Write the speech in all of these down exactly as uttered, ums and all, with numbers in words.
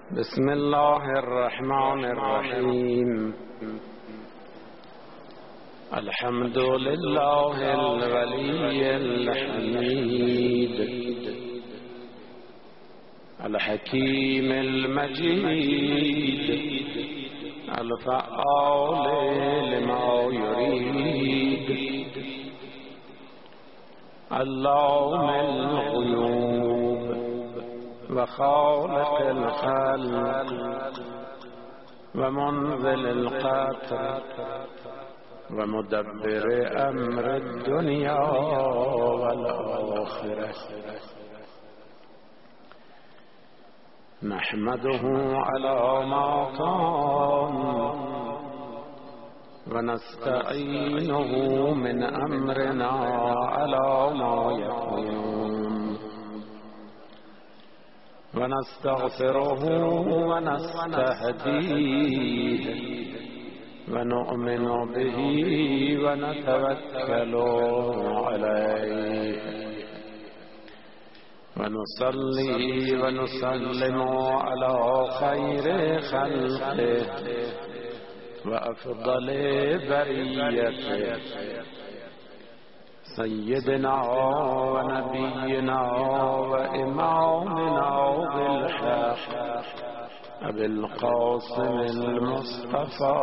بسم الله الرحمن الرحیم. الحمد لله الولی الحمید الحکیم المجید الفعال لما یرید علام الغیوب و خالق الخلق و منزل القطر و مدبر امر الدنیا و الآخرة. نحمده على ما كان و نستعینه من امرنا على ما يكون و نستغفره و نستهدیه و نؤمن به و نتوکل علیه و نصلی و نسلم علی خیر خلقه و افضل بریته سیدنا و نبینا و امامنا بالحق ابی القاسم المصطفى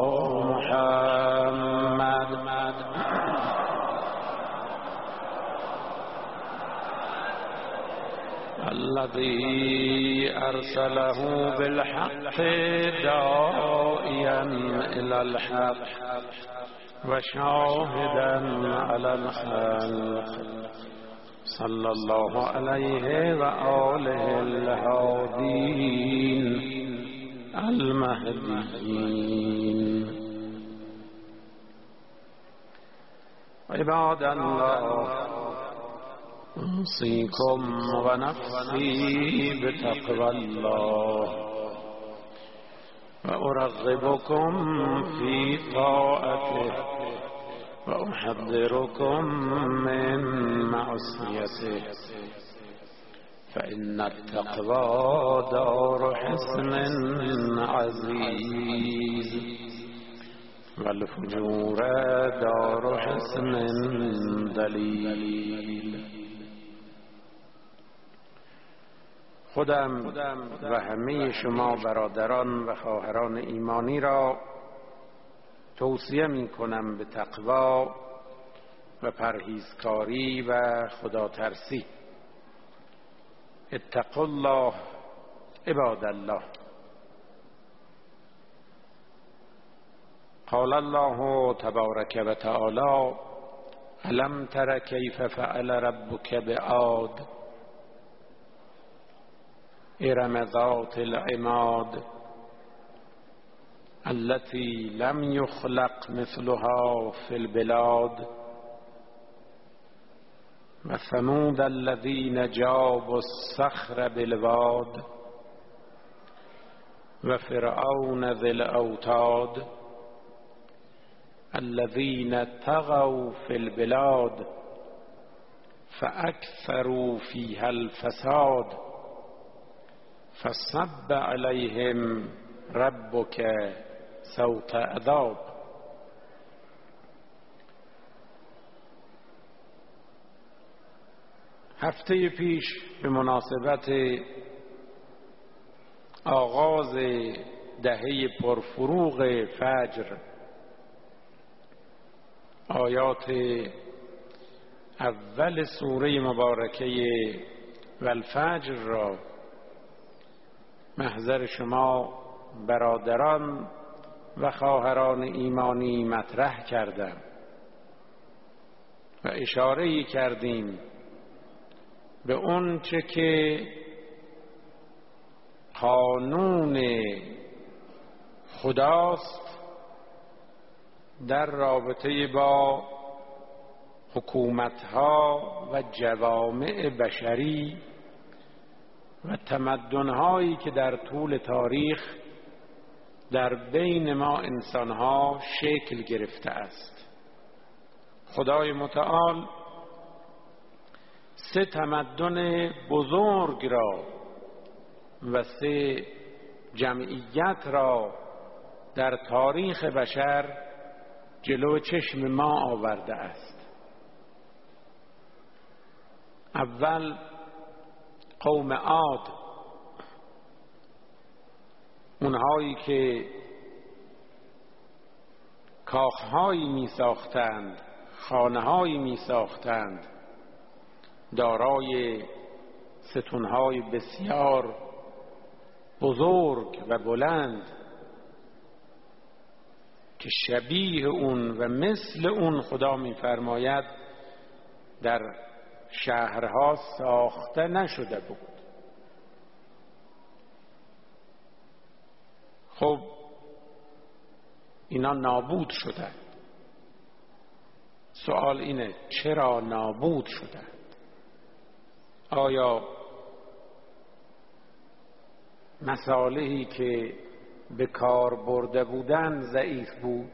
محمد الذي أرسله بالحق داعيا إلى الحق وشاهدا على الخلق صلى الله عليه وآله الهادين المهديين. عباد الله، أوصيكم ونفسي بتقوى الله وأرغبكم في طاعته وأحذركم من معصيته، فإن التقوى دار حصن عزيز والفجور دار حصن دليل. خودم و همه شما برادران و خواهران ایمانی را توصیه می کنم به تقوا و پرهیزکاری و خدا ترسی. اتقوا الله عباد الله. قال الله تبارک و تعالی: الم تر کیف فعل ربک بعاد ارم ذات العماد التي لم يخلق مثلها في البلاد وثمود الذين جابوا الصخر بالواد وفرعون ذي الأوتاد الذين طغوا في البلاد فأكثروا فيها الفساد فصب عليهم ربك صوت عذاب. هفته پیش به مناسبت آغاز دهه پرفروغ فجر آیات اول سوره مبارکه والفجر را محضر شما برادران و خواهران ایمانی مطرح کردم و اشاره کردیم به اون چه که قانون خداست در رابطه با حکومتها و جوامع بشری و تمدن‌هایی که در طول تاریخ در بین ما انسان‌ها شکل گرفته است. خدای متعال سه تمدن بزرگ را و سه جمعیت را در تاریخ بشر جلو چشم ما آورده است. اول قوم عاد، اونهایی که کاخهایی می ساختند، خانهایی می ساختند دارای ستونهای بسیار بزرگ و بلند که شبیه اون و مثل اون خدا می‌فرماید در شهرها ساخته نشده بود. خب اینا نابود شدند. سوال اینه چرا نابود شدند؟ آیا مصالحی که به کار برده بودن ضعیف بود؟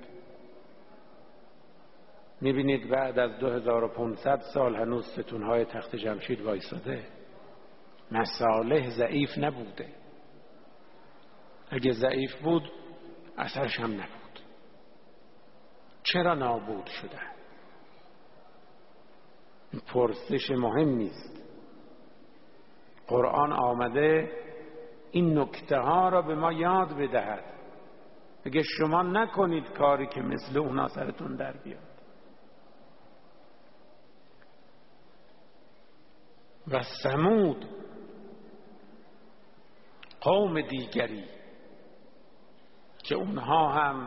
میبینید بعد از دو هزار و پانصد سال هنوز ستونهای تخت جمشید وایساده. مصالح ضعیف نبوده. اگه ضعیف بود اثرش هم نبود. چرا نابود شده؟ این پرسش مهمی است. قرآن آمده این نکته ها را به ما یاد بدهد. اگه شما نکنید کاری که مثل اونا سرتون در بیاد. و ثمود قوم دیگری که اونها هم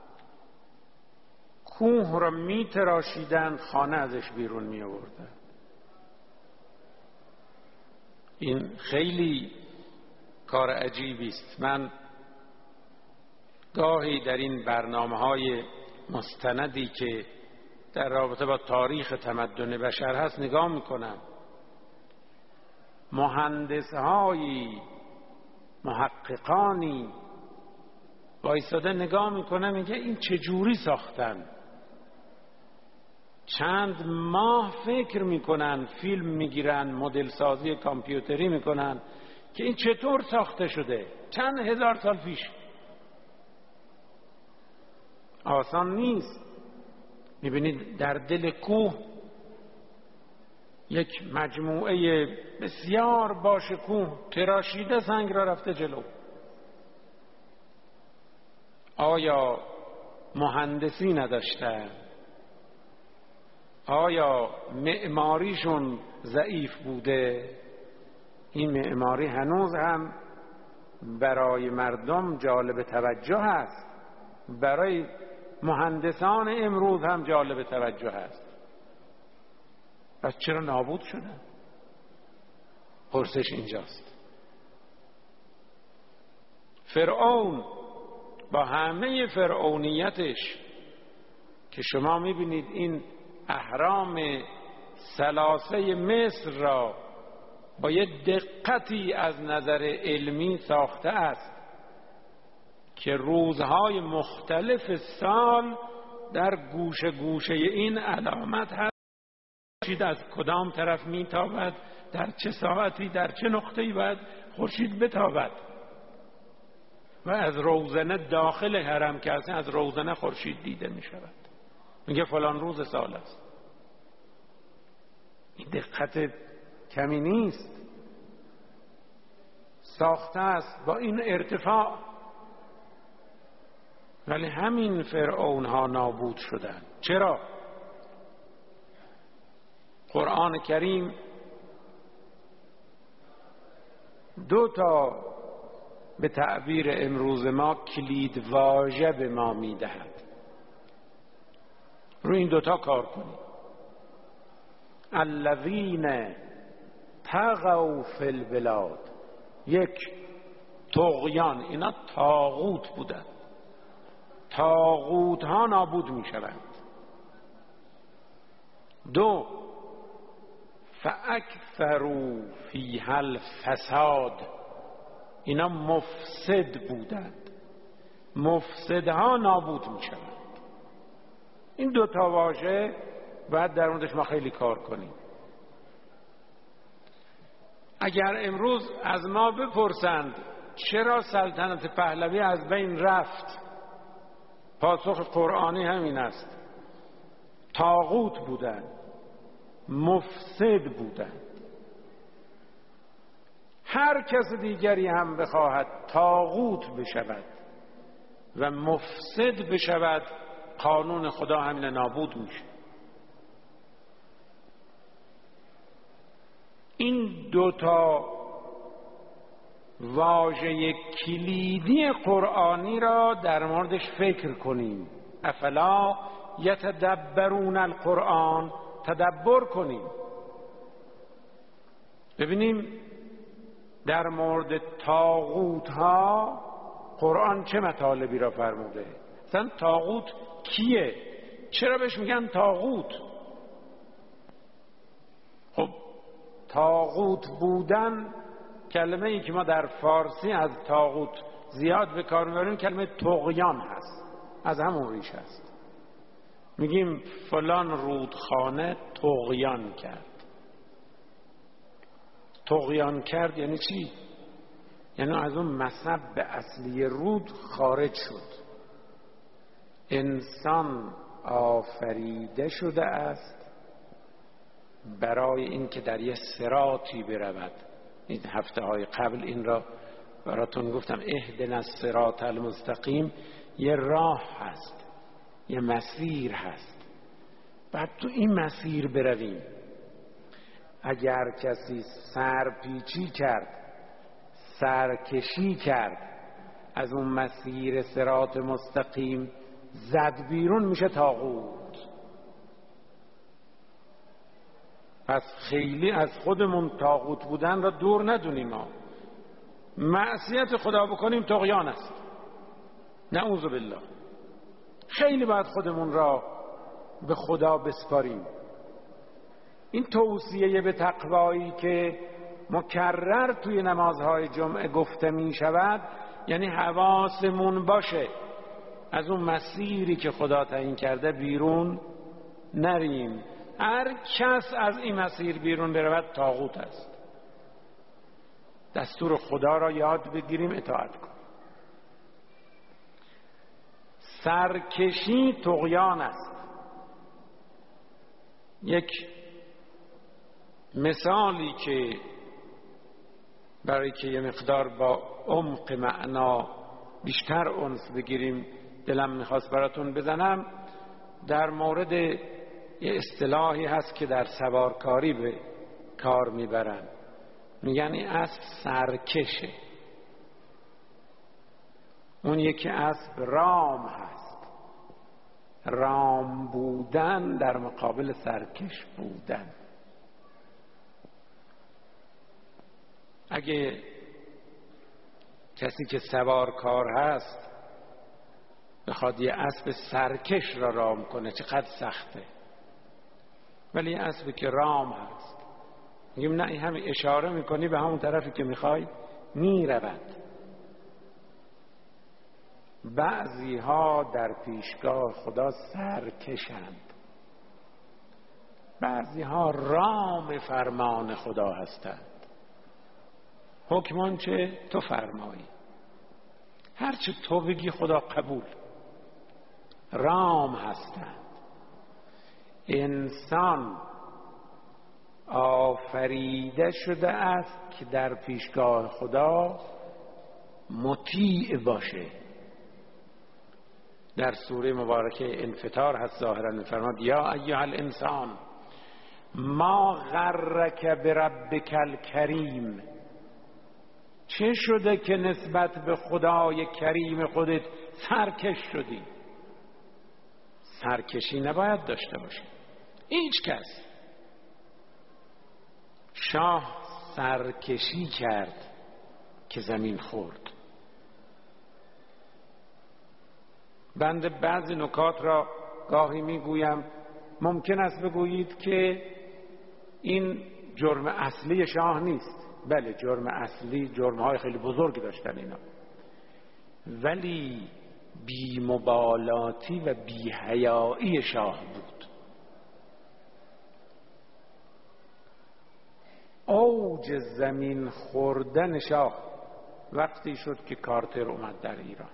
کوه را می تراشیدن، خانه ازش بیرون می آوردن. این خیلی کار عجیبی است. من گاهی در این برنامه‌های مستندی که در رابطه با تاریخ تمدن بشر هست نگاه میکنم. مهندس‌هایی، محققانی وایساده نگاه میکنه، میگه این چجوری ساختن؟ چند ماه فکر میکنن، فیلم میگیرن، مدل سازی کامپیوتری میکنن که این چطور ساخته شده چند هزار سال پیش. آسان نیست. میبینید در دل کوه یک مجموعه بسیار باشکوه تراشیده سنگ را رفته جلو. آیا مهندسی نداشته؟ آیا معماریشون ضعیف بوده؟ این معماری هنوز هم برای مردم جالب توجه است، برای مهندسان امروز هم جالب توجه است. پس چرا نابود شدن؟ پرسش اینجاست. فرعون با همه فرعونیتش که شما میبینید این اهرام ثلاثه مصر را با یه دقتی از نظر علمی ساخته است که روزهای مختلف سال در گوشه گوشه این علامت هست از کدام طرف میتابد، در چه ساعتی، در چه نقطه‌ای باید خورشید بتابد. و از روزنه داخل حرم که هستن از روزنه خورشید دیده می شود. میگه فلان روز سال است. این دقت کمی نیست. ساخته است با این ارتفاع. ولی همین فرعون ها نابود شدن. چرا؟ قرآن کریم دو تا به تعبیر امروز ما کلید واژه به ما میدهد. روی این دوتا کار کنید. الذین طغوا فی البلاد. یک، طغیان. اینا طاغوت بودند. طاغوت ها نابود می شوند. دو، فاکثروا فیها الفساد. اینا مفسد بودند. مفسدها نابود می شوند. این دو تا واژه باید در موردش ما خیلی کار کنیم. اگر امروز از ما بپرسند چرا سلطنت پهلوی از بین رفت؟ پاسخ قرآنی همین است: طاغوت بودند، مفسد بودند. هر کس دیگری هم بخواهد طاغوت بشود و مفسد بشود، قانون خدا همین نابود میشه. این دوتا واژه کلیدی قرآنی را در موردش فکر کنیم. افلا یتدبرون القرآن، تدبر کنیم، ببینیم در مورد طاغوت ها قرآن چه مطالبی را فرموده. مثلا طاغوت کیه؟ چرا بهش میگن طاغوت؟ خب طاغوت بودن، کلمه ای که ما در فارسی از طاغوت زیاد به کار میبریم کلمه طغیان هست، از همون ریش هست. میگیم فلان رودخانه طغیان کرد. طغیان کرد یعنی چی؟ یعنی از اون مصب اصلی رود خارج شد. انسان آفریده شده است برای اینکه در یه صراطی برود. این هفته های قبل این را براتون گفتم، اهدنا الصراط المستقیم یه راه هست، یه مسیر هست، بعد تو این مسیر برویم. اگر کسی سرپیچی کرد، سرکشی کرد، از اون مسیر صراط مستقیم زد بیرون، میشه طاغوت. پس خیلی از خودمون طاغوت بودن را دور ندونیم. ما معصیت خدا بکنیم طغیان است، نعوذ بالله. خیلی باید خودمون را به خدا بسپاریم. این توصیه به تقوایی که مکرر توی نمازهای جمعه گفته می شود، یعنی حواسمون باشه از اون مسیری که خدا تعیین کرده بیرون نریم. هر کس از این مسیر بیرون برود طاغوت است. دستور خدا را یاد بگیریم، اطاعت کنیم. سرکشی طغیان است. یک مثالی که برای که یه مقدار با عمق معنا بیشتر انس بگیریم دلم میخواست براتون بزنم، در مورد یه اصطلاحی هست که در سوارکاری به کار میبرن. میگن این اسب سرکشه. اون یکی اسب رام هست. رام بودن در مقابل سرکش بودن. اگه کسی که سوارکار هست بخواد یه اسب سرکش را رام کنه چقدر سخته، ولی یه اسبی که رام هست میگیم نه، این همین اشاره میکنی به همون طرفی که میخوای میرود. بعضی ها در پیشگاه خدا سرکشند، بعضی ها رام فرمان خدا هستند. حکمان چه؟ تو فرمایی، هرچه تو بگی خدا قبول. رام هستند. انسان آفریده شده است که در پیشگاه خدا مطیع باشه. در سوره مبارکه انفطار هست ظاهرا میفرماد یا ایها الانسان ما غرک بربک الکریم. چه شده که نسبت به خدای کریم خودت سرکش شدی؟ سرکشی نباید داشته باشه هیچ کس. شاه سرکشی کرد که زمین خورد. بنده بعضی نکات را گاهی میگویم، ممکن است بگویید که این جرم اصلی شاه نیست. بله جرم اصلی، جرمهای خیلی بزرگی داشتن اینا، ولی بی‌مبالاتی و بی‌حیایی شاه بود. اوج زمین خوردن شاه وقتی شد که کارتر اومد در ایران.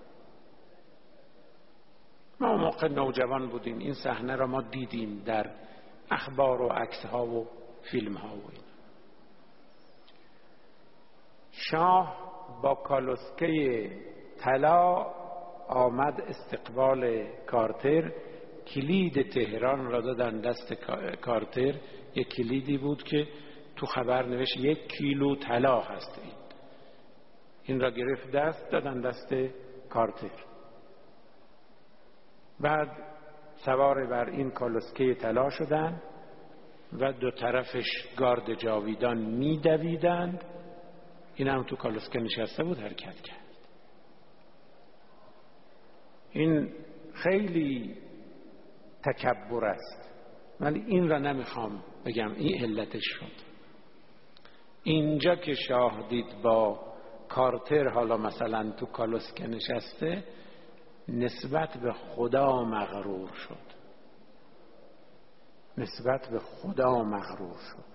ما اون موقع نوجوان بودیم، این صحنه را ما دیدیم در اخبار و عکس‌ها و فیلم‌ها و این. شاه با کالسکه طلا آمد استقبال کارتر. کلید تهران را دادن دست کارتر. یک کلیدی بود که تو خبر نوشت یک کیلو طلا هست. این این را گرفت دست دادن دست کارتر. بعد سوار بر این کالسکه طلا شدند و دو طرفش گارد جاویدان میدویدند. این هم تو کالسکه نشسته بود، حرکت کرد. این خیلی تکبر است، ولی این را نمیخوام بگم، این علتش شد. اینجا که شاه دید با کارتر حالا مثلا تو کالسکه نشسته، نسبت به خدا مغرور شد. نسبت به خدا مغرور شد.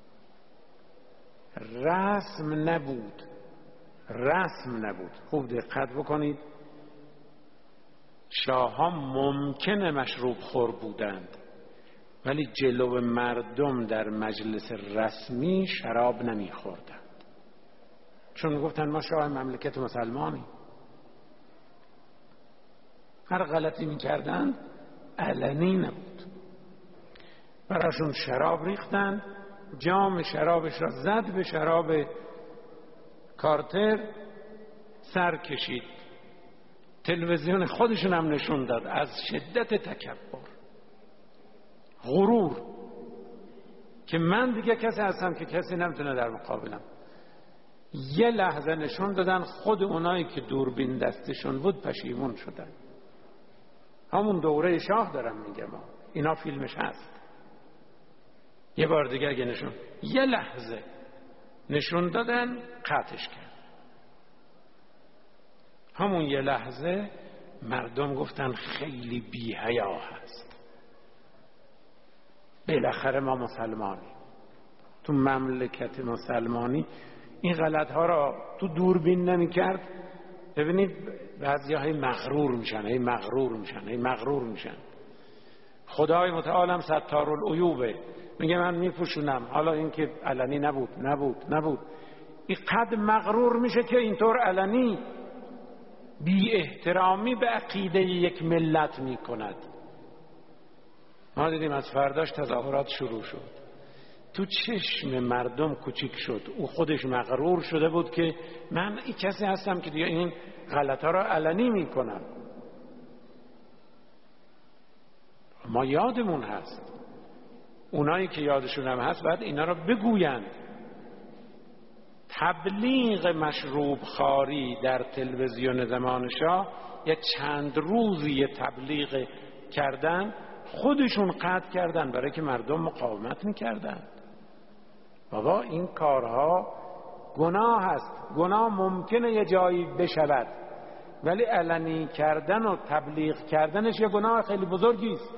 رسم نبود، رسم نبود. خوب دقت بکنید، شاه ها ممکنه مشروب خور بودند، ولی جلو مردم در مجلس رسمی شراب نمی خوردند، چون گفتن ما شاه مملکت مسلمانی. هر غلطی می کردند علنی نبود. براشون شراب ریختند، جام شرابش را زد به شراب کارتر، سر کشید. تلویزیون خودشون هم نشون داد از شدت تکبر، غرور، که من دیگه کسی هستم که کسی نمیتونه در مقابلم. یه لحظه نشون دادن، خود اونایی که دوربین دستشون بود پشیمون شدن. همون دوره شاه دارم میگم، اینا فیلمش هست. یه بار دیگه اگه نشون یه لحظه نشون دادن، قطعش کرد. همون یه لحظه مردم گفتن خیلی بی حیا هست. بالاخره ما مسلمانی، تو مملکت مسلمانی این غلط ها را تو دوربین نمی کرد. ببینید بعضی های مغرور میشن، هی مغرور میشن، هی مغرور میشن. خدای متعال هم ستارالعیوبه، میگه من میپوشونم. حالا این که علنی نبود نبود نبود این قد مغرور میشه که اینطور علنی بی احترامی به عقیده یک ملت میکند. ما دیدیم از فرداش تظاهرات شروع شد، تو چشم مردم کوچیک شد. او خودش مغرور شده بود که من این کسی هستم که دیگه این غلطا را علنی میکنم. ما یادمون هست، اونایی که یادشون هم هست باید اینا را بگویند. تبلیغ مشروب خاری در تلویزیون زمان شاه یه چند روزی تبلیغ کردن، خودشون قطع کردن برای که مردم مقاومت میکردن. بابا این کارها گناه هست. گناه ممکنه یه جایی بشود، ولی علنی کردن و تبلیغ کردنش یه گناه خیلی بزرگی است.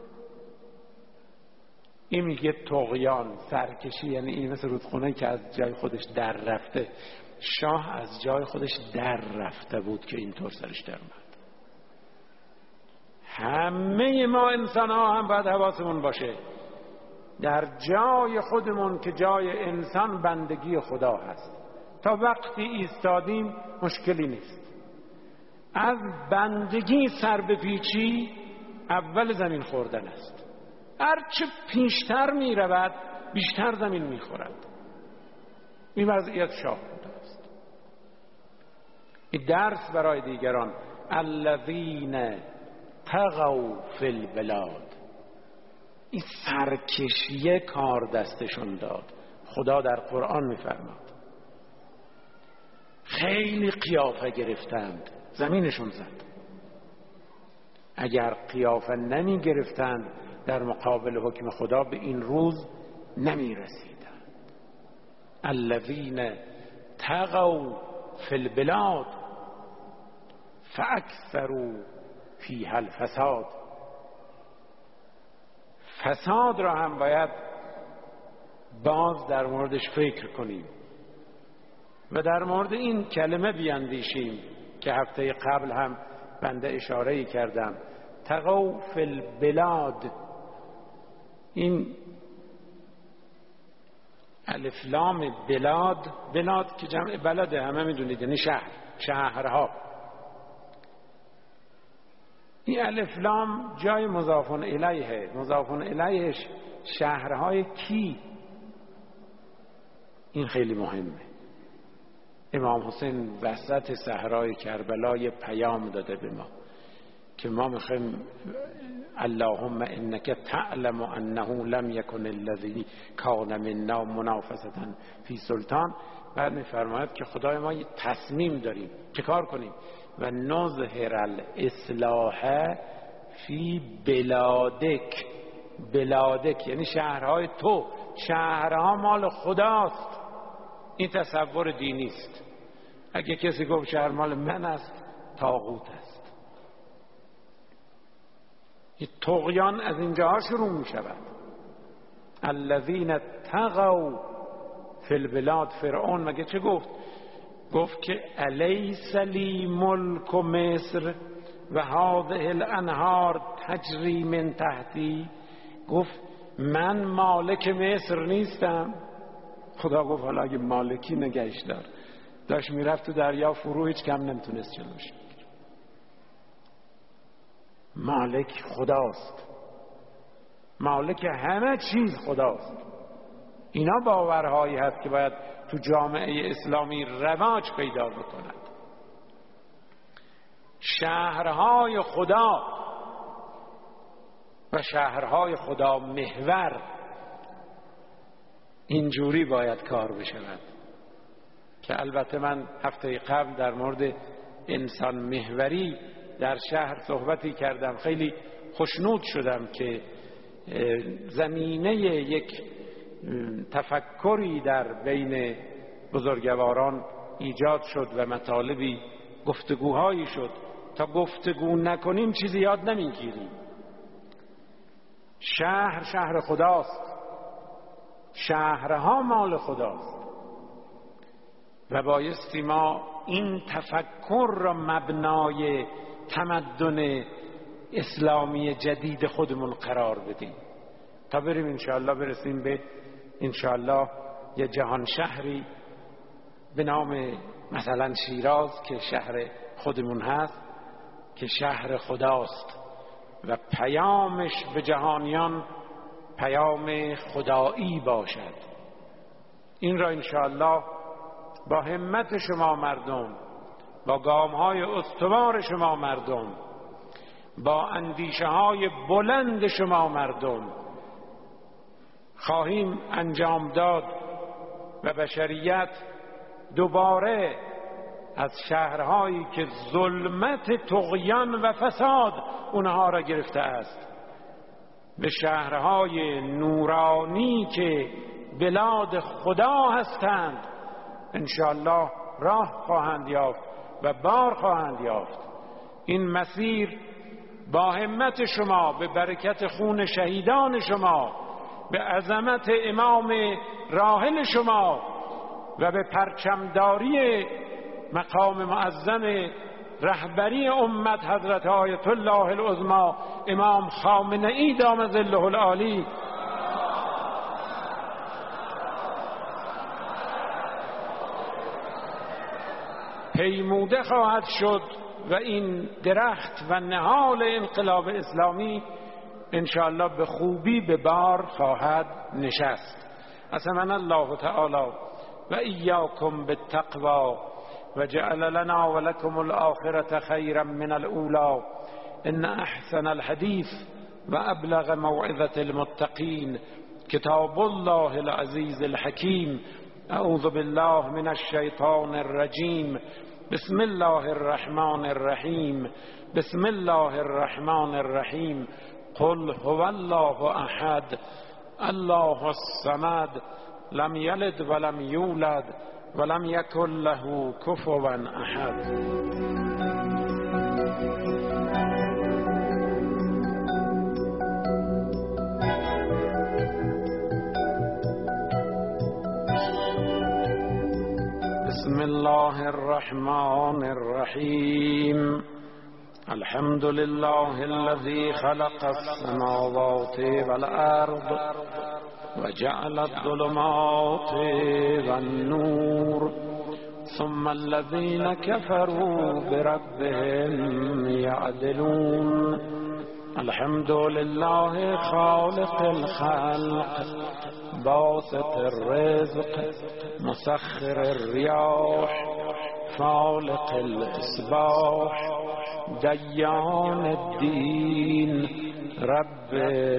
این میگه طغیان، سرکشی، یعنی این مثل رودخونه که از جای خودش در رفته. شاه از جای خودش در رفته بود که اینطور سرش در اومد. همه ما انسان ها هم باید حواسمون باشه در جای خودمون که جای انسان بندگی خدا هست. تا وقتی ایستادیم مشکلی نیست. از بندگی سر به پیچی اول زمین خوردن است. هرچه پیشتر می رود بیشتر زمین می خورد. این وضعیت شاه بوده است. این درس برای دیگران. الذین طغوا فی البلاد، این سرکشی کار دستشون داد. خدا در قرآن می فرماد خیلی قیافه گرفتند، زمینشون زد. اگر قیافه نمی گرفتند در مقابل حکم خدا به این روز نمی رسیدند. الذین طغوا فی البلاد فاکثروا فیها الفساد. فساد را هم باید باز در موردش فکر کنیم. و در مورد این کلمه بیاندیشیم که هفته قبل هم بنده اشاره کردم. تقوا فی البلاد، این الف لام بلاد، بلاد که جمع بلده همه میدونید، یعنی شهر، شهرها. این الف لام جای مضاف الیه، مضاف الیهش شهرهای کی؟ این خیلی مهمه. امام حسین وسط صحرای کربلا یه پیام داده به ما که ما میخوایم اللهم انک تعلم انه لم یکن الذی کان منا منافسة فی سلطان. بعد میفرماید که خدای ما یه تصمیم داریم چه کار کنیم؟ و نظهر الاصلاح فی بلادک، بلادک یعنی شهرهای تو، شهرها مال خداست. این تصور دینی است. اگه کسی گفت شهر مال من است، طاغوت است. این طغیان از اینجاها شروع می شود. الذین تغوا فی البلاد. فرعون مگه چه گفت؟ گفت که الیس لی ملک مصر و هذه الانهار تجری من تحتی. گفت من مالک مصر نیستم؟ خدا گفت حالا اگه مالکی نگهش دار. داشت میرفت تو دریا فرو، هیچ کم نمیتونست جلوش بگیره. مالک خداست، مالک همه چیز خداست. اینا باورهایی هست که باید تو جامعه اسلامی رواج پیدا بکند. شهرهای خدا و شهرهای خدا محور اینجوری باید کار بشود. که البته من هفته قبل در مورد انسان محوری در شهر صحبتی کردم، خیلی خوشنود شدم که زمینه یک تفکری در بین بزرگواران ایجاد شد و مطالبی گفتگوهایی شد. تا گفتگو نکنیم چیزی یاد نمیگیریم. شهر شهر خداست، شهرها مال خداست و بایستی ما این تفکر را مبنای تمدن اسلامی جدید خودمون قرار بدیم تا بریم انشاءالله برسیم به انشاءالله یه جهان شهری به نام مثلا شیراز که شهر خودمون هست، که شهر خداست و پیامش به جهانیان پیام خدایی باشد. این را انشاءالله با همت شما مردم، با گامهای استوار شما مردم، با اندیشه های بلند شما مردم خواهیم انجام داد و بشریت دوباره از شهرهایی که ظلمت طغیان و فساد اونها را گرفته است به شهرهای نورانی که بلاد خدا هستند انشاءالله راه خواهند یافت و بار خواهند یافت. این مسیر با همت شما، به برکت خون شهیدان شما، به عظمت امام راحل شما و به پرچمداری مقام معظم رهبری امت حضرت آیت الله العظمی امام خامنه ای دام ظله العالی پیموده خواهد شد و این درخت و نهال انقلاب اسلامی انشاءالله به خوبی به بار خواهد نشست. اسمن الله تعالی و ایاکم بالتقوی و جعل لنا و لکم الآخرة خیرا من الاولی. ان احسن الحدیث و ابلغ موعظة المتقین کتاب الله العزیز الحکیم. اعوذ بالله من الشیطان الرجیم. بسم الله الرحمن الرحیم. بسم الله الرحمن الرحیم. قل هو الله احد الله الصمد لم یلد ولم یولد ولم یکن له کفوا احد. بسم الرحمن الرحيم الحمد لله الذي خلق السماوات والأرض وجعل الظلمات والنور ثم الذين كفروا بربهم يعدلون الحمد لله خالق الخلق باسط الرزق مسخر الرياح خالق الإصباح ديان الدين رب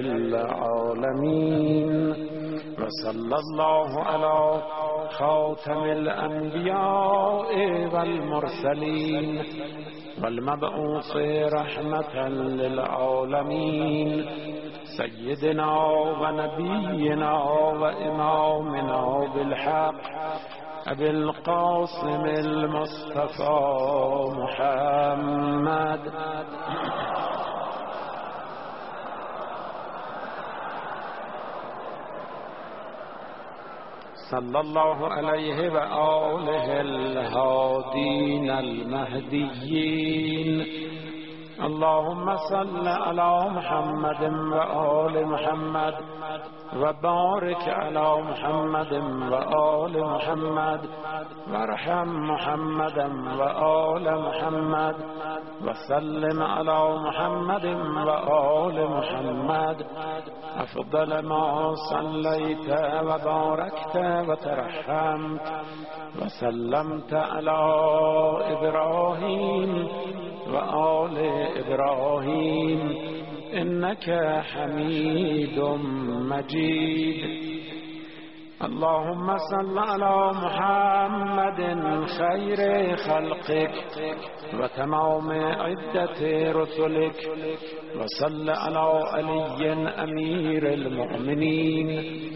العالمين وصلى الله على خاتم الأنبياء والمرسلين والمبعوث رحمة للعالمين سيدنا ونبينا وإمامنا بالحق أبي القاسم المصطفى محمد صلى الله عليه وآله الهادين المهديين اللهم صل على محمد وآل محمد وبارك على محمد وآل محمد وارحم محمدا وآل محمد وسلم على محمد وآل محمد أفضل ما صليت وباركت وترحمت وسلمت على إبراهيم وآل إبراهيم إنك حميد مجيد اللهم صل على محمد خير خلقك وتمام عدة رسلك وصل على علي أمير المؤمنين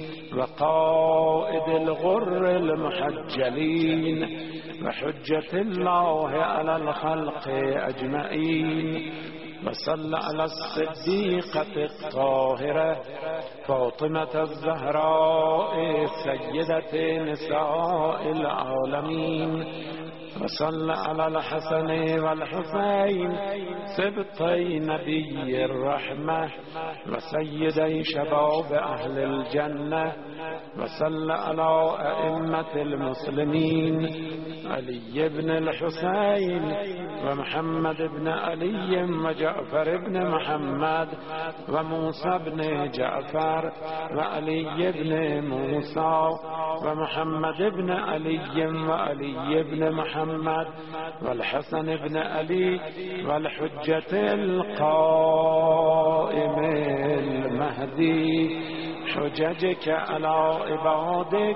وقائد الغر المحجلين وحجة الله على الخلق أجمعين وصل على الصديقة الطاهرة فاطمة الزهراء سيدة نساء العالمين وصل على الحسن والحسين سبطي نبي الرحمة وسيدي شباب أهل الجنة وصل على أئمة المسلمين علي بن الحسين ومحمد بن علي وجعفر بن محمد وموسى بن جعفر وعلي بن موسى ومحمد بن علي وعلي بن محمد والحسن بن علي والحجة القائم المهدي حججك على عبادك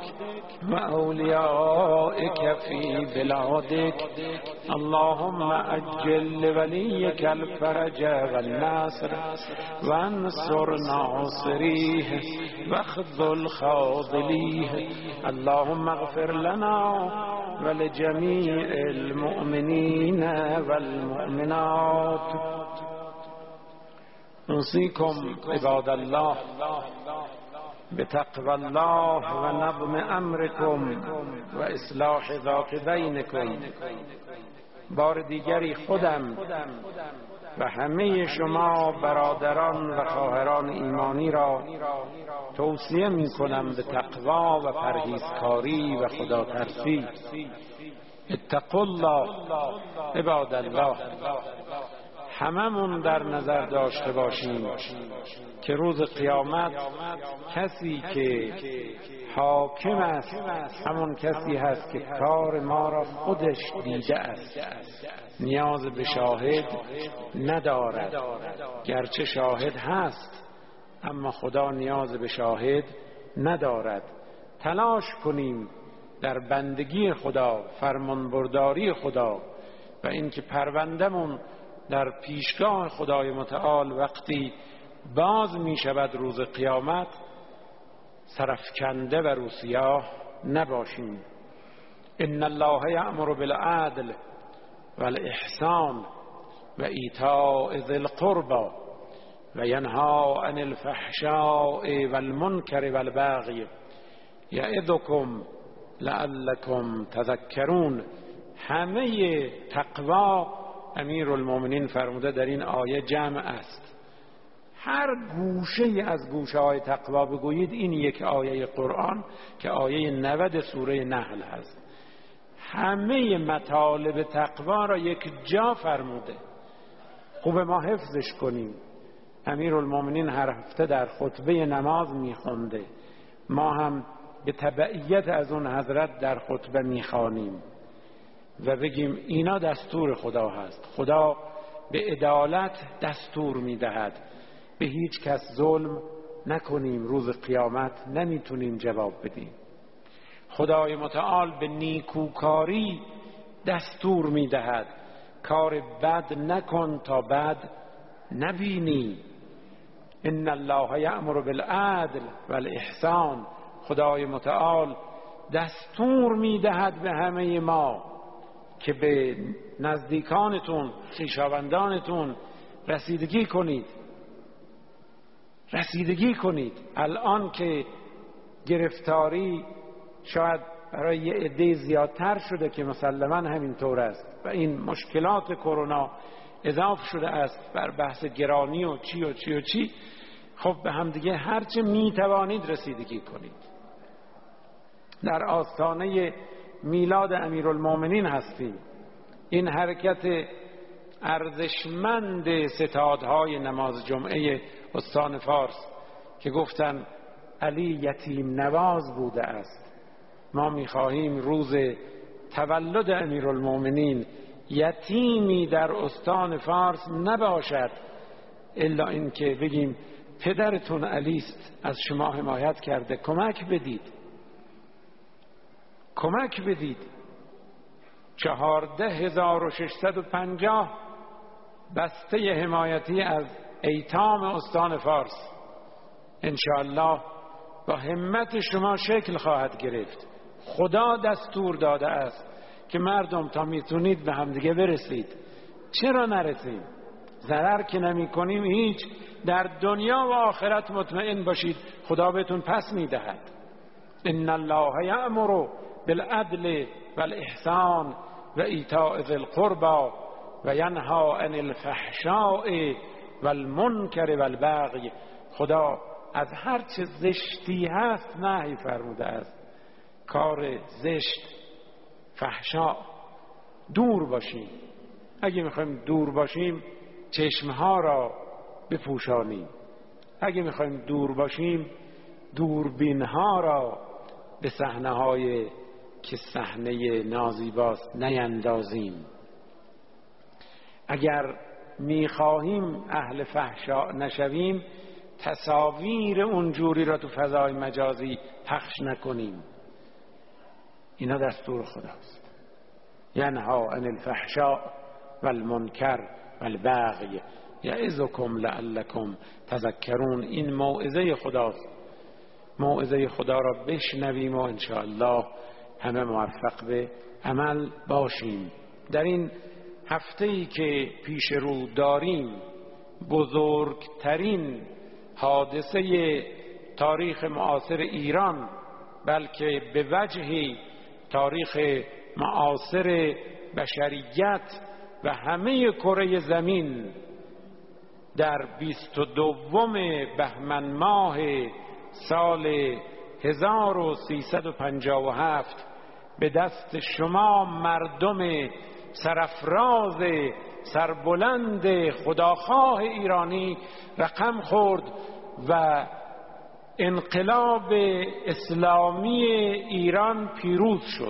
وأوليائك في بلادك اللهم أجل لوليك الفرج والنصر وانصر ناصريه واخذل خاذليه اللهم اغفر لنا ولجميع المؤمنين والمؤمنات أوصيكم عباد الله بتقوى الله ونظم أمركم وإصلاح ذات بینکم. بار دیگری خودم و همه شما برادران و خواهران ایمانی را توصیه می کنم به تقوا و پرهیزکاری و خدا ترسی. اتقوا الله عباد الله. هممون در نظر داشته باشیم که روز قیامت کسی که حاکم است همون کسی هست که کار ما را خودش دیده است، نیاز به شاهد ندارد. گرچه شاهد هست اما خدا نیاز به شاهد ندارد. تلاش کنیم در بندگی خدا، فرمانبرداری خدا و اینکه پرونده‌مون در پیشگاه خدای متعال وقتی باز می شود روز قیامت سرفکنده و روسیاه نباشیم. ان الله یأمر بالعدل والاحسان و ایتاء ذی القربى و ینهی عن الفحشاء والمنکر والبغی یعظکم لعلکم تذکرون. همه تقوا امیرالمومنین فرموده در این آیه جمع است. هر گوشه از گوشه های تقوا بگویید این یک آیه قرآن که آیه نود سوره نحل هست. همه مطالب تقوا را یک جا فرموده. خوب ما حفظش کنیم. امیرالمومنین هر هفته در خطبه نماز میخونده، ما هم به تبعیت از اون حضرت در خطبه میخوانیم و بگیم اینا دستور خدا هست. خدا به عدالت دستور میدهد، به هیچ کس ظلم نکنیم، روز قیامت نمیتونیم جواب بدیم. خدای متعال به نیکوکاری دستور میدهد، کار بد نکن تا بد نبینی. ان الله یأمر بالعدل والاحسان. خدای متعال دستور میدهد به همه ما که به نزدیکانتون، خویشاوندانتون رسیدگی کنید، رسیدگی کنید. الان که گرفتاری شاید برای یه عده زیادتر شده که مسلماً همینطور است و این مشکلات کرونا اضافه شده است بر بحث گرانی و چی و چی و چی. خب به هم دیگه هرچه میتوانید رسیدگی کنید. در آستانه میلاد امیرالمومنین هستیم. این حرکت ارزشمند ستادهای نماز جمعه استان فارس که گفتن علی یتیم نواز بوده است، ما میخواهیم روز تولد امیرالمومنین یتیمی در استان فارس نباشد الا اینکه بگیم پدرتون علی است، از شما حمایت کرده، کمک بدید، کمک بدید. چهارده هزار و ششصد و پنجاه بسته حمایتی از ایتام استان فارس انشاءالله با همت شما شکل خواهد گرفت. خدا دستور داده است که مردم تا میتونید به همدیگه برسید. چرا نرسیم؟ ضرر که نمی کنیم هیچ. در دنیا و آخرت مطمئن باشید خدا بهتون پس میدهد. ان الله یأمر بالعدل والاحسان و ایتاء ذی القربى و ینهی عن الفحشاء والمنکر والبغی. خدا از هر چه زشتی هست نهی فرموده است. کار زشت، فحشا، دور باشیم. اگه میخوایم دور باشیم چشمها را بپوشانیم. اگه میخوایم دور باشیم دوربینها را به صحنه های که صحنه نازیباست نیندازیم. اگر میخواهیم اهل فحشا نشویم تصاویر اونجوری را تو فضای مجازی پخش نکنیم. اینا دستور خداست. ینهی عن الفحشاء والمنکر والبغی یعظکم لعلکم تذکرون. این موعظه خداست. موعظه خدا را بشنویم و انشاءالله همه موفق به عمل باشیم. در این هفته‌ای که پیش رو داریم بزرگترین حادثه تاریخ معاصر ایران، بلکه به وجهی تاریخ معاصر بشریت و همه کره زمین، در بیست و دوم بهمن ماه سال هزار و سیصد و پنجاه و هفت به دست شما مردم سرافراز سربلند خداخواه ایرانی رقم خورد و انقلاب اسلامی ایران پیروز شد.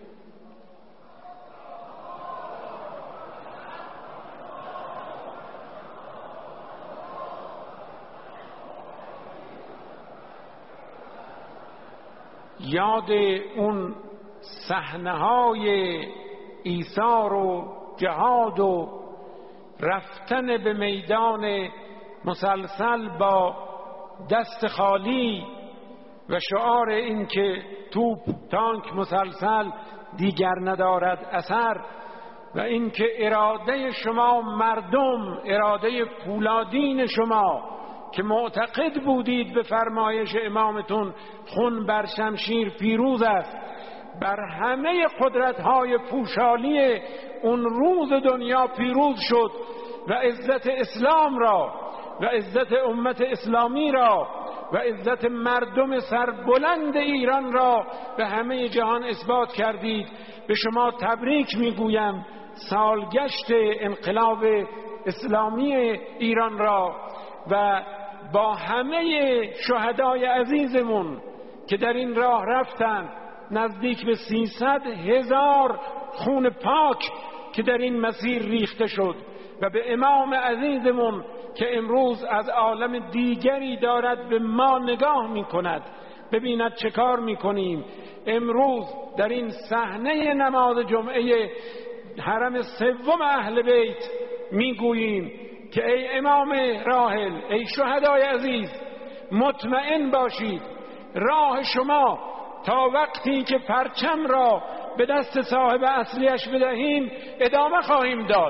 یاد اون صحنه‌های ایثار و جهاد و رفتن به میدان مسلسل با دست خالی و شعار این که توپ، تانک، مسلسل دیگر ندارد اثر و این که اراده شما مردم، اراده پولادین شما که معتقد بودید به فرمایش امامتون خون بر شمشیر پیروز است بر همه قدرت‌های پوشالی اون روز دنیا پیروز شد و عزت اسلام را و عزت امت اسلامی را و عزت مردم سربلند ایران را به همه جهان اثبات کردید. به شما تبریک میگویم سالگشت انقلاب اسلامی ایران را و با همه شهدای عزیزمون که در این راه رفتند، نزدیک به سیصد هزار خون پاک که در این مسیر ریخته شد، و به امام عزیزمون که امروز از عالم دیگری دارد به ما نگاه می کند ببیند چه کار می کنیم. امروز در این صحنه نماز جمعه حرم سوم اهل بیت می گوییم که ای امام راحل، ای شهدای عزیز، مطمئن باشید راه شما تا وقتی که پرچم را به دست صاحب اصلیش بدهیم ادامه خواهیم داد.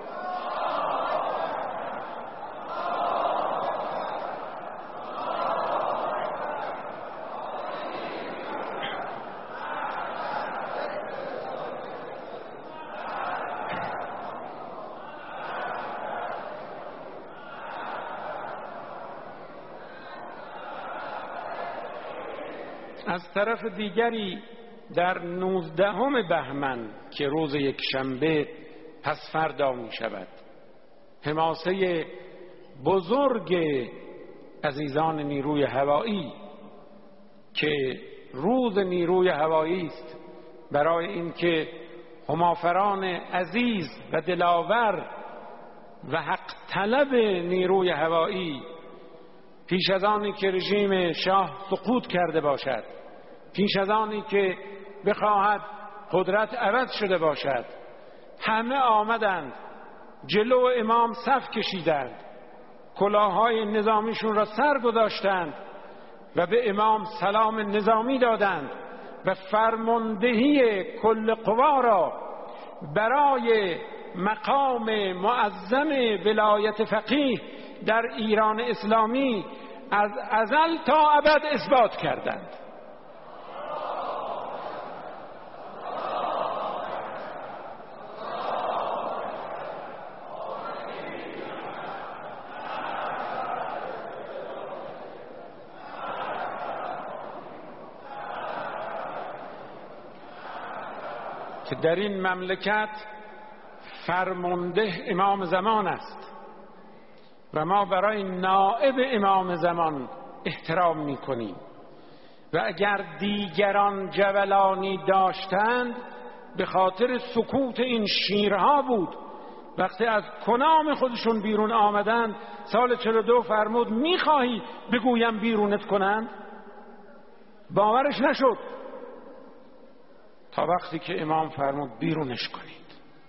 از طرف دیگری در نوزدهم بهمن که روز یک شنبه پس فردا می شود، حماسه بزرگ عزیزان نیروی هوایی که روز نیروی هوایی است برای اینکه همافران عزیز و دلاور و حق طلب نیروی هوایی پیش از آنی که رژیم شاه سقوط کرده باشد، پیش از آنی که بخواهد قدرت عوض شده باشد، همه آمدند جلو امام صف کشیدند، کلاههای نظامیشون را سر گذاشتند و به امام سلام نظامی دادند و فرماندهی کل قوا را برای مقام معظم ولایت فقیه در ایران اسلامی از ازل تا ابد اثبات کردند. که در این مملکت فرمانده امام زمان است و ما برای نائب امام زمان احترام می کنیم و اگر دیگران جولانی داشتند به خاطر سکوت این شیرها بود. وقتی از کنام خودشون بیرون آمدند سال چهل و دو فرمود میخواهی بگویم بیرونت کنند؟ باورش نشد تا وقتی که امام فرمود بیرونش کنید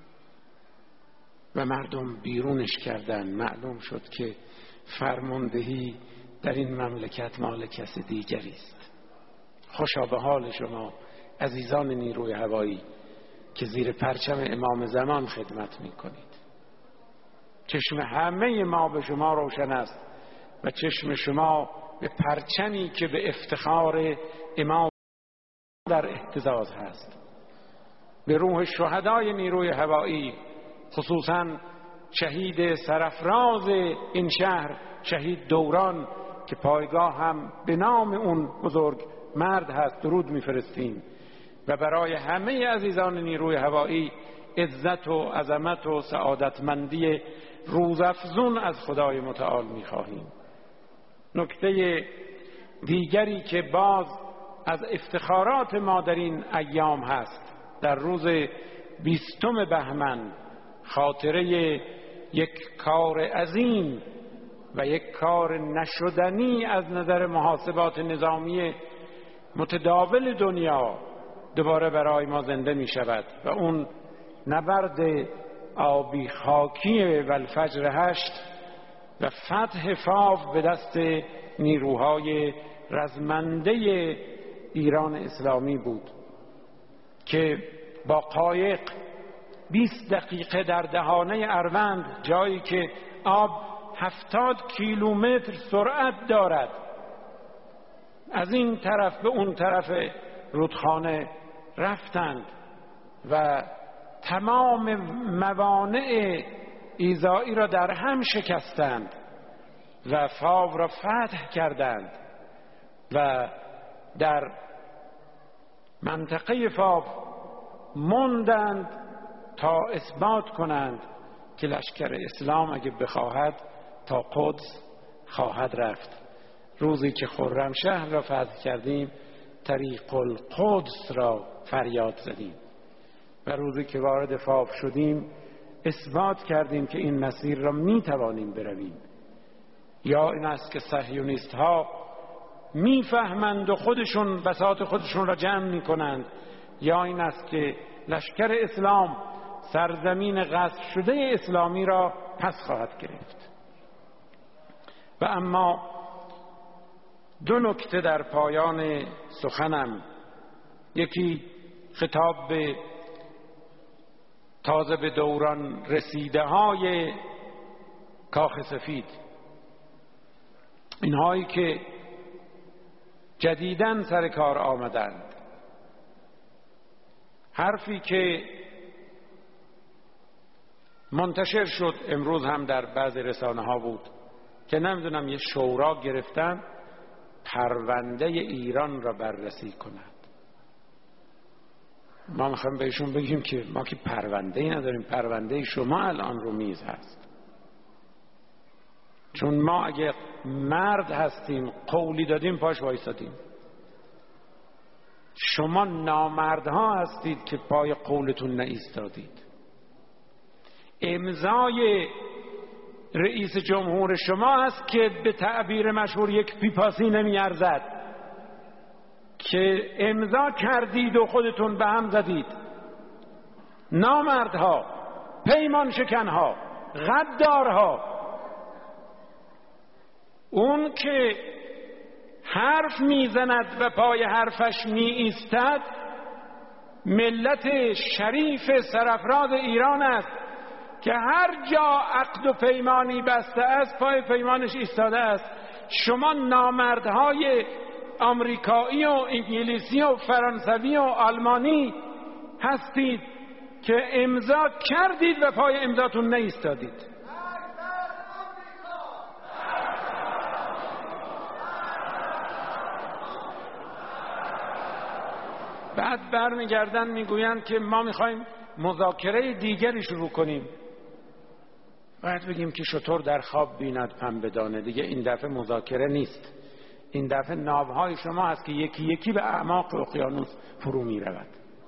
و مردم بیرونش کردن. معلوم شد که فرماندهی در این مملکت مال کس دیگری است. خوشا به حال شما عزیزان نیروی هوایی که زیر پرچم امام زمان خدمت می کنید. چشم همه ما به شما روشن است و چشم شما به پرچمی که به افتخار امام در اهتزاز هست. به روح شهدای نیروی هوایی، خصوصا شهید سرافراز این شهر شهید دوران که پایگاه هم به نام اون بزرگ مرد هست، درود میفرستیم و برای همه عزیزان نیروی هوایی عزت و عظمت و سعادتمندی روزافزون از خدای متعال میخواهیم. نکته دیگری که باز از افتخارات ما در این ایام هست، در روز بیستم بهمن خاطره یک کار عظیم و یک کار نشدنی از نظر محاسبات نظامی متداول دنیا دوباره برای ما زنده می شود و اون نبرد آبی خاکی والفجر هشت و فتح فاو به دست نیروهای رزمنده ایران اسلامی بود که با قایق بیست دقیقه در دهانه اروند، جایی که آب هفتاد کیلومتر سرعت دارد، از این طرف به اون طرف رودخانه رفتند و تمام موانع ایذایی را در هم شکستند و فاو را فتح کردند و در منطقه فاو موندند تا اثبات کنند که لشکر اسلام اگه بخواهد تا قدس خواهد رفت. روزی که خرمشهر را فتح کردیم طریق القدس را فریاد زدیم و روزی که وارد فاو شدیم اثبات کردیم که این مسیر را می توانیم برویم. یا این است که صهیونیست ها میفهمند و خودشون بساط خودشون را جمع می کنند، یا این است که لشکر اسلام سرزمین غصب شده اسلامی را پس خواهد گرفت. و اما دو نکته در پایان سخنم، یکی خطاب به تازه به دوران رسیده های کاخ سفید، اینهایی که جدیداً سر کار آمدند. حرفی که منتشر شد امروز هم در بعضی رسانه ها بود که نمیدونم یه شورا گرفتن پرونده ایران را بررسی کند. ما میخوایم بهشون بگیم که ما که پرونده ای نداریم، پرونده شما الان رو میز هست. چون ما اگه مرد هستیم قولی دادیم پاش وایسادیم، شما نامردها هستید که پای قولتون نایستادید. امضای رئیس جمهور شما هست که به تعبیر مشهور یک پیپاسی نمیارزد، که امضا کردید و خودتون به هم زدید. نامردها، پیمان شکنها، غدارها. اون که حرف میزند و پای حرفش می ایستد ملت شریف سرافراز ایران است که هر جا عقد و پیمانی بسته است پای پیمانش ایستاده است. شما نامردهای آمریکایی و انگلیسی و فرانسوی و آلمانی هستید که امضا کردید و پای امضاتون نایستادید. بعد برمیگردن میگویند که ما میخوایم مذاکره دیگری شروع کنیم. باید بگیم که شطور در خواب بیند پنبه دانه. دیگه این دفعه مذاکره نیست، این دفعه ناوهای شما هست که یکی یکی به اعماق اقیانوس فرو می رود.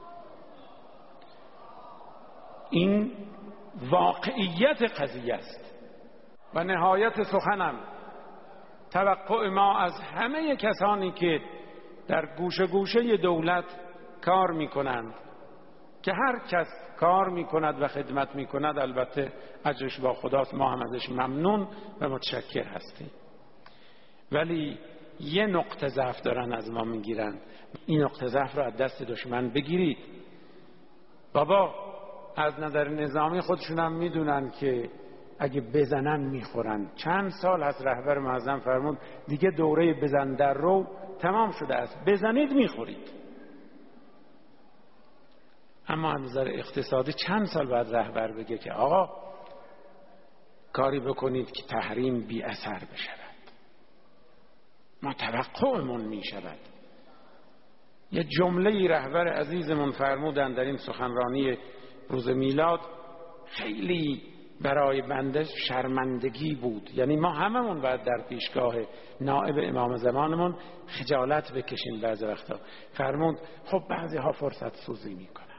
این واقعیت قضیه است. و نهایت سخنم، توقع ما از همه کسانی که در گوشه گوشه دولت کار می کنند که هر کس کار می کند و خدمت می کند البته اجرش با خداست، ما هم ازش ممنون و متشکر هستیم، ولی یه نقطه ضعف دارن از ما میگیرن. این نقطه ضعف رو از دست دشمن بگیرید. بابا از نظر نظامی خودشون هم میدونن که اگه بزنن میخورن. چند سال از رهبر معظم فرمود دیگه دوره بزن در رو تمام شده است، بزنید میخورید. اما از نظر اقتصادی چند سال بعد رهبر بگه که آقا کاری بکنید که تحریم بی اثر بشود. ما توقعمون می شود. یه جمله رهبر عزیزمون فرمودن در این سخنرانی روز میلاد، خیلی برای بنده شرمندگی بود. یعنی ما هممون باید در پیشگاه نائب امام زمانمون خجالت بکشیم. بعضی وقتا فرمود خب بعضی ها فرصت سوزی می کنند.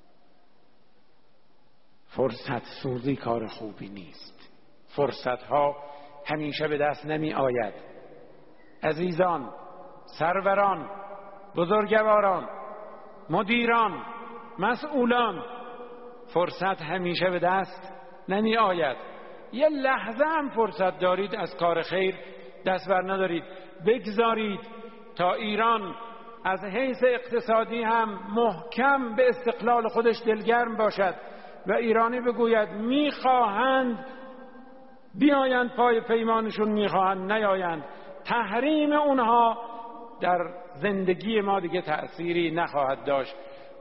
فرصت سوزی کار خوبی نیست. فرصت ها همیشه به دست نمی آید. عزیزان، سروران، بزرگواران، مدیران، مسئولان، فرصت همیشه به دست نمی آید. یه لحظه هم فرصت دارید از کار خیر دست بر ندارید. بگذارید تا ایران از حیث اقتصادی هم محکم به استقلال خودش دلگرم باشد و ایرانی بگوید میخواهند بیایند پای پیمانشون، میخواهند نیایند. تحریم اونها در زندگی ما دیگه تأثیری نخواهد داشت.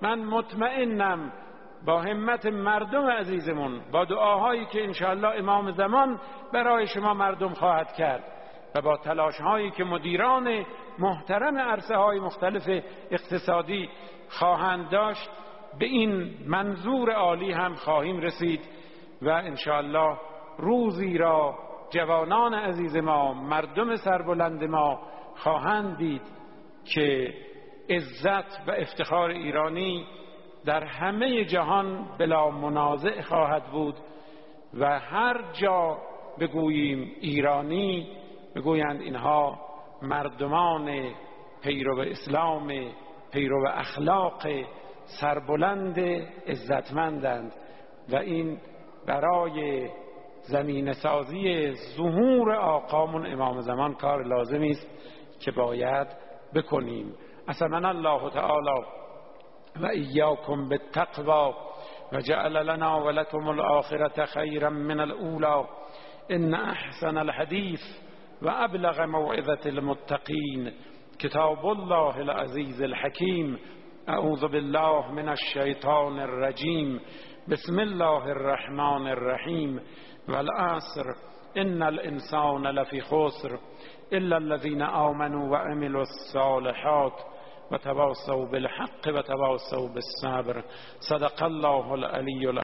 من مطمئنم با همت مردم عزیزمون، با دعاهایی که انشاءالله امام زمان برای شما مردم خواهد کرد و با تلاشهایی که مدیران محترم عرصه های مختلف اقتصادی خواهند داشت، به این منظور عالی هم خواهیم رسید و انشاءالله روزی را جوانان عزیز ما، مردم سربلند ما خواهند دید که عزت و افتخار ایرانی در همه جهان بلا منازع خواهد بود و هر جا بگوییم ایرانی بگویند اینها مردمان پیرو اسلام، پیرو اخلاق سربلند عزتمندند و این برای زمین سازی ظهور آقامون امام زمان کار لازمی است که باید بکنیم. اسمنا الله تعالی و ایاکم بالتقوی و جعل لنا ولکم الآخرة خیرا من الاولی. ان احسن الحدیث و ابلغ موعظة المتقین کتاب الله العزیز الحکیم. اعوذ بالله من الشیطان الرجیم. بسم الله الرحمن الرحیم. والعصر ان الانسان لفی خسر الا الذين آمنوا وعملوا الصالحات وتواصوا بالحق وتواصوا بالصبر. صدق الله العلی العظیم.